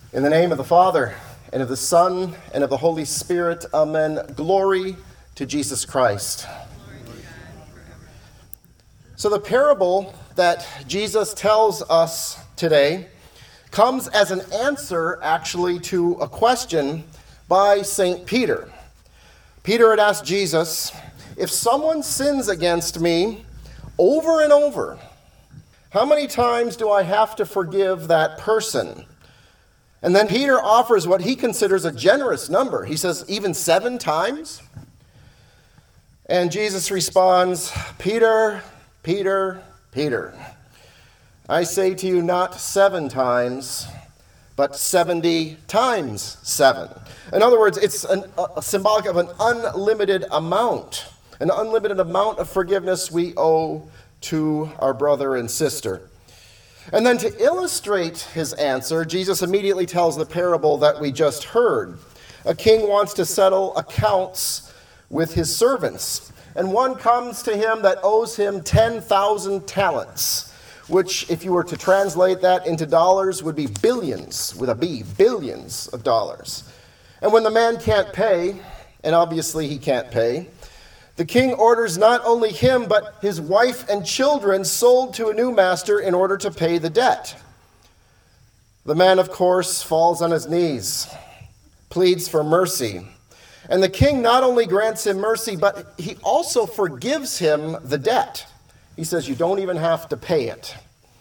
In the name of the Father, and of the Son, and of the Holy Spirit, amen. Glory to Jesus Christ. So the parable that Jesus tells us today comes as an answer, actually, to a question by St. Peter. Peter had asked Jesus, if someone sins against me over and over, how many times do I have to forgive that person? And then Peter offers what he considers a generous number. He says, even 7 times? And Jesus responds, Peter, Peter, Peter, I say to you not 7 times, but 70 times 7. In other words, it's a symbolic of an unlimited amount of forgiveness we owe to our brother and sister. And then to illustrate his answer, Jesus immediately tells the parable that we just heard. A king wants to settle accounts with his servants, and one comes to him that owes him 10,000 talents, which, if you were to translate that into dollars, would be billions, with a B, billions of dollars. And when the man can't pay, and obviously he can't pay, the king orders not only him, but his wife and children sold to a new master in order to pay the debt. The man, of course, falls on his knees, pleads for mercy. And the king not only grants him mercy, but he also forgives him the debt. He says, you don't even have to pay it.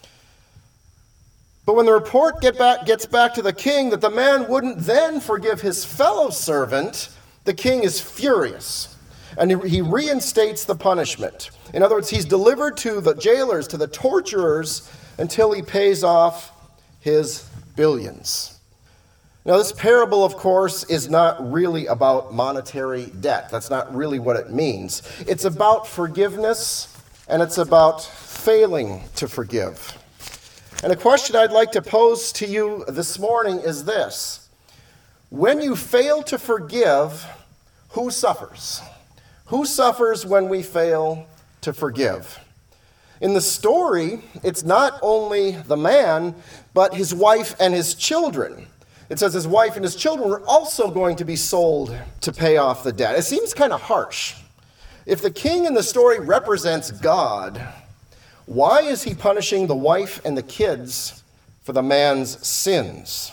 But when the report gets back to the king that the man wouldn't then forgive his fellow servant, the king is furious. And he reinstates the punishment. In other words, he's delivered to the jailers, to the torturers, until he pays off his billions. Now, this parable, of course, is not really about monetary debt. That's not really what it means. It's about forgiveness, and it's about failing to forgive. And a question I'd like to pose to you this morning is this. When you fail to forgive, who suffers? Who suffers when we fail to forgive? In the story, it's not only the man, but his wife and his children. It says his wife and his children were also going to be sold to pay off the debt. It seems kind of harsh. If the king in the story represents God, why is he punishing the wife and the kids for the man's sins?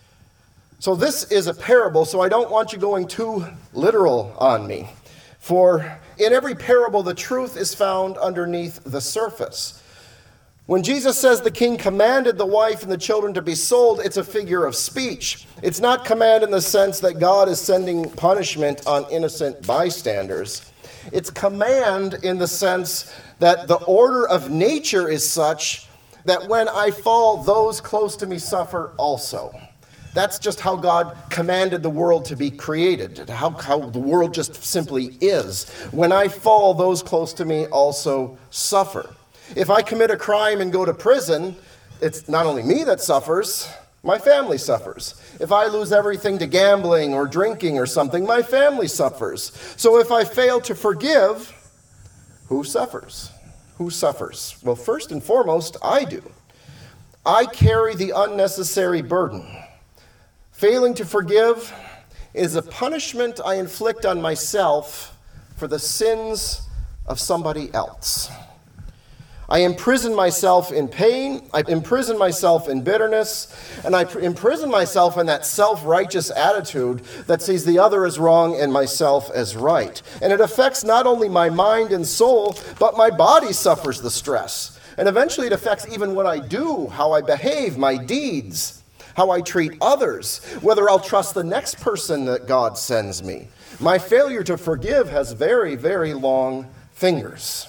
So this is a parable, so I don't want you going too literal on me. For in every parable, the truth is found underneath the surface. When Jesus says the king commanded the wife and the children to be sold, it's a figure of speech. It's not command in the sense that God is sending punishment on innocent bystanders. It's command in the sense that the order of nature is such that when I fall, those close to me suffer also. That's just how God commanded the world to be created, how the world just simply is. When I fall, those close to me also suffer. If I commit a crime and go to prison, it's not only me that suffers, my family suffers. If I lose everything to gambling or drinking or something, my family suffers. So if I fail to forgive, who suffers? Who suffers? Well, first and foremost, I do. I carry the unnecessary burden. Failing to forgive is a punishment I inflict on myself for the sins of somebody else. I imprison myself in pain, I imprison myself in bitterness, and I imprison myself in that self-righteous attitude that sees the other as wrong and myself as right. And it affects not only my mind and soul, but my body suffers the stress. And eventually it affects even what I do, how I behave, my deeds, how I treat others, whether I'll trust the next person that God sends me. My failure to forgive has very, very long fingers.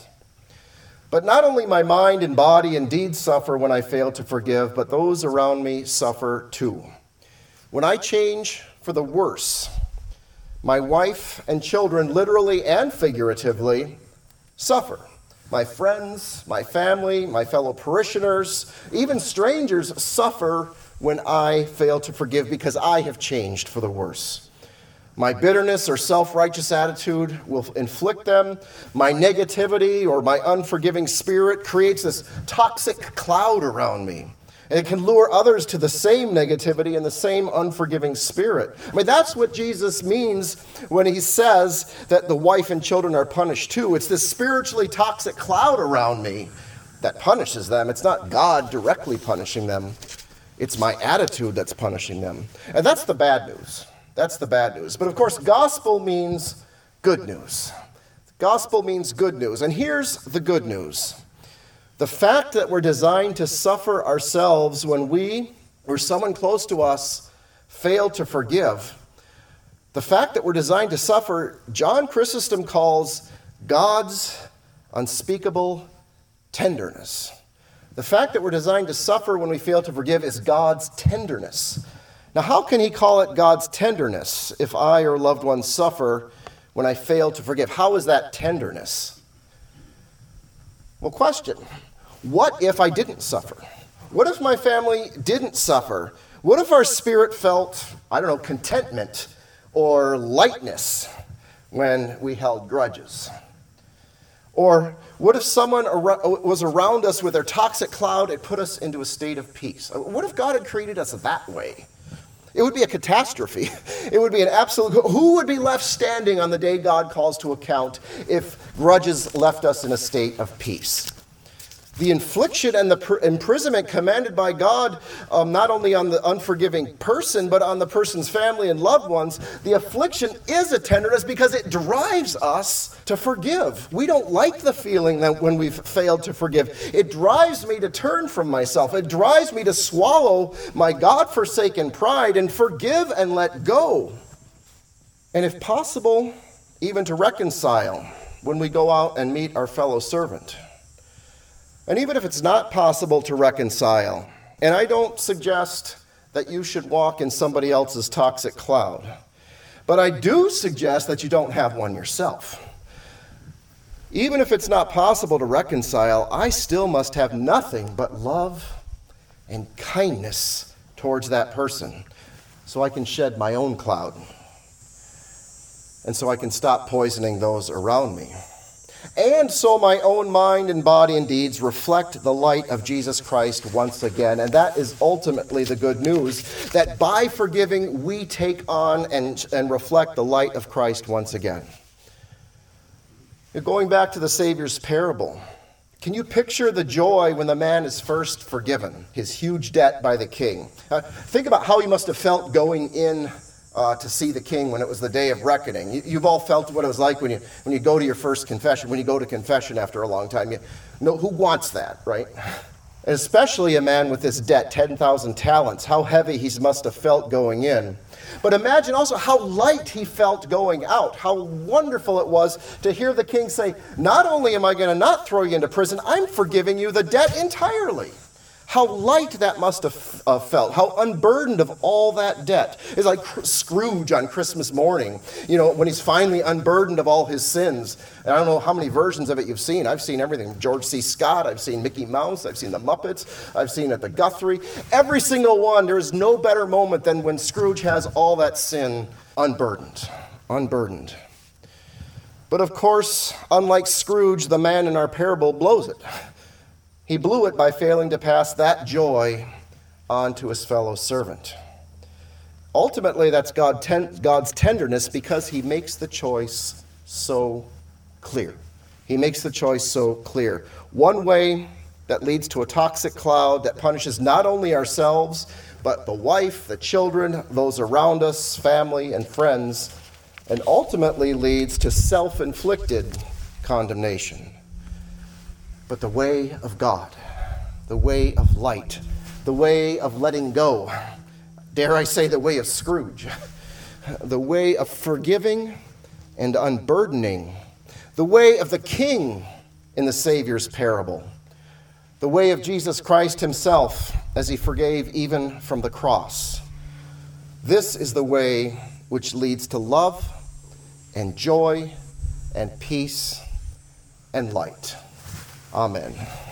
But not only my mind and body and deeds suffer when I fail to forgive, but those around me suffer too. When I change for the worse, my wife and children, literally and figuratively, suffer. My friends, my family, my fellow parishioners, even strangers suffer when I fail to forgive because I have changed for the worse. My bitterness or self-righteous attitude will inflict them. My negativity or my unforgiving spirit creates this toxic cloud around me. And it can lure others to the same negativity and the same unforgiving spirit. I mean, that's what Jesus means when he says that the wife and children are punished too. It's this spiritually toxic cloud around me that punishes them. It's not God directly punishing them. It's my attitude that's punishing them. And that's the bad news. That's the bad news. But of course, gospel means good news. Gospel means good news. And here's the good news. The fact that we're designed to suffer ourselves when we or someone close to us fail to forgive, the fact that we're designed to suffer, John Chrysostom calls God's unspeakable tenderness. The fact that we're designed to suffer when we fail to forgive is God's tenderness. Now, how can he call it God's tenderness if I or loved ones suffer when I fail to forgive? How is that tenderness? Well, question. What if I didn't suffer? What if my family didn't suffer? What if our spirit felt, contentment or lightness when we held grudges? Or what if someone was around us with their toxic cloud and put us into a state of peace? What if God had created us that way? It would be a catastrophe. It would be an absolute... Who would be left standing on the day God calls to account if grudges left us in a state of peace? The infliction and the imprisonment commanded by God, not only on the unforgiving person, but on the person's family and loved ones, the affliction is a tenderness because it drives us to forgive. We don't like the feeling that when we've failed to forgive. It drives me to turn from myself. It drives me to swallow my God-forsaken pride and forgive and let go. And if possible, even to reconcile when we go out and meet our fellow servant. And even if it's not possible to reconcile, and I don't suggest that you should walk in somebody else's toxic cloud, but I do suggest that you don't have one yourself. Even if it's not possible to reconcile, I still must have nothing but love and kindness towards that person so I can shed my own cloud and so I can stop poisoning those around me. And so my own mind and body and deeds reflect the light of Jesus Christ once again. And that is ultimately the good news, that by forgiving we take on and reflect the light of Christ once again. Going back to the Savior's parable, can you picture the joy when the man is first forgiven, his huge debt by the king? Think about how he must have felt going in to see the king when it was the day of reckoning. You've all felt what it was like when you go to your first confession, when you go to confession after a long time. You know, who wants that, right? And especially a man with this debt, 10,000 talents, how heavy he must have felt going in. But imagine also how light he felt going out, how wonderful it was to hear the king say, not only am I going to not throw you into prison, I'm forgiving you the debt entirely. How light that must have felt, how unburdened of all that debt. It's like Scrooge on Christmas morning, when he's finally unburdened of all his sins. And I don't know how many versions of it you've seen. I've seen everything. George C. Scott, I've seen Mickey Mouse, I've seen the Muppets, I've seen it the Guthrie. Every single one, there is no better moment than when Scrooge has all that sin unburdened. But of course, unlike Scrooge, the man in our parable blows it. He blew it by failing to pass that joy on to his fellow servant. Ultimately, that's God's tenderness because he makes the choice so clear. He makes the choice so clear. One way that leads to a toxic cloud that punishes not only ourselves, but the wife, the children, those around us, family, and friends, and ultimately leads to self-inflicted condemnation. But the way of God, the way of light, the way of letting go, dare I say the way of Scrooge, the way of forgiving and unburdening, the way of the king in the Savior's parable, the way of Jesus Christ himself as he forgave even from the cross. This is the way which leads to love and joy and peace and light. Amen.